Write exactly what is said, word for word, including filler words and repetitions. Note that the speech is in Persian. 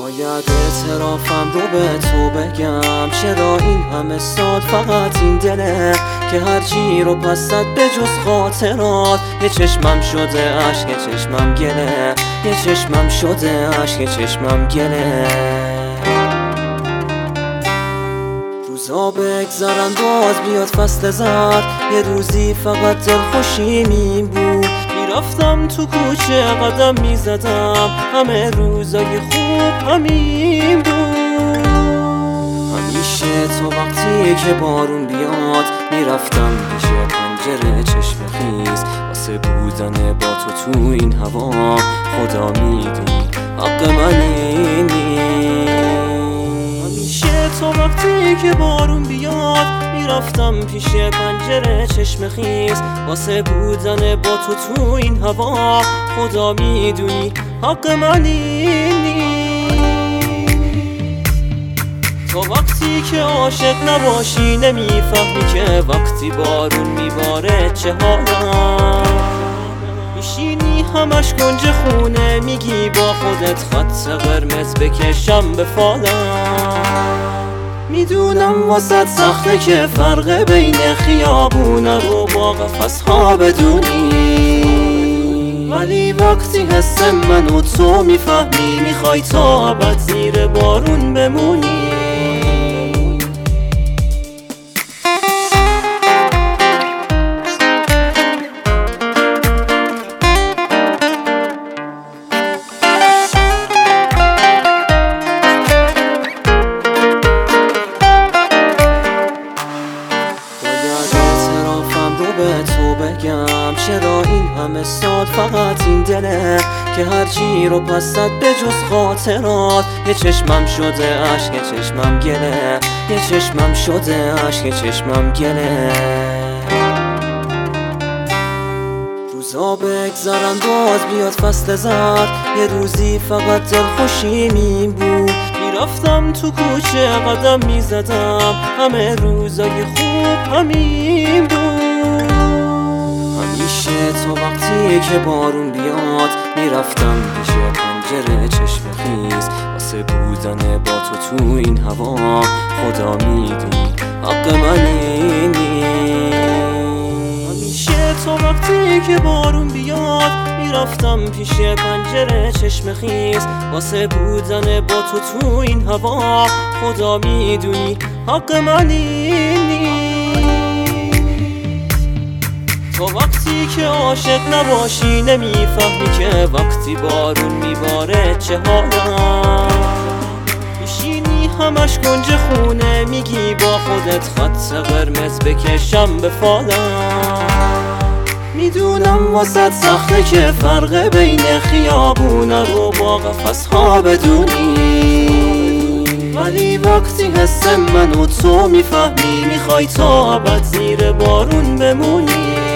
باید اعترافم رو به تو بگم، چرا این همه سال فقط این دله که هرچی رو پست به جز خاطرات. یه چشمم شده عشق، یه چشمم گله، یه چشمم شده عشق، یه چشمم گله. روزا بگذرن باز بیاد فصل زرد، یه روزی فقط دلخوشیم بود. میرفتم تو کوچه قدم میزدم، همه روزای خوب همین بود. همیشه تا وقتی که بارون بیاد میرفتم پیش پنجره چشم خیز، واسه بودن با تو تو این هوا. خدا میدونی حق من اینی. همیشه تا وقتی که بارون بیاد میرفتم پیش پنجره چشم خیز، واسه بودن با تو تو این هوا. خدا میدونی حق من اینی. تا وقتی که عاشق نباشی نمیفهمی که وقتی بارون میباره چه حالا. میشینی همش گنج خونه میگی با خودت خط قرمز بکشم به فالم. میدونم واسه سخته که فرق بین خیابونه رو با قفس ها بدونی، ولی وقتی حس من و تو میفهمی میخوای تا ابد زیر بارون بمونی. به تو بگم، چرا این همه سال فقط این دله که هرچی رو پست به جز خاطرات. یه چشمم شده عشق، یه چشمم گله، یه چشمم شده عشق، یه چشمم گله. روزا بگذرن باز بیاد فصل زرد، یه روزی فقط دلخوشیم این بود. میرفتم تو کوچه قدم میزدم، همه روزای خوب همین بود. همیشه تا وقتی که بارون بیاد میرفتم پیش پنجره چشم خیز، واسه بودن با تو تو این هوا. خدا میدونی حق من اینی. همیشه تا وقتی که بارون بیاد میرفتم پیش پنجره چشم خیز، واسه بودن با تو تو این هوا. خدا میدونی حق من اینی. تا وقتی که عاشق نباشی نمیفهمی که وقتی بارون میباره چه حالا. میشینی همش گنج خونه میگی با خودت خط قرمز بکشم به فالم. میدونم واسه سخته که فرق بین خیابونه رو با قفس ها بدونی، ولی وقتی حس من و تو میفهمی میخوای تا ابد زیر بارون بمونی.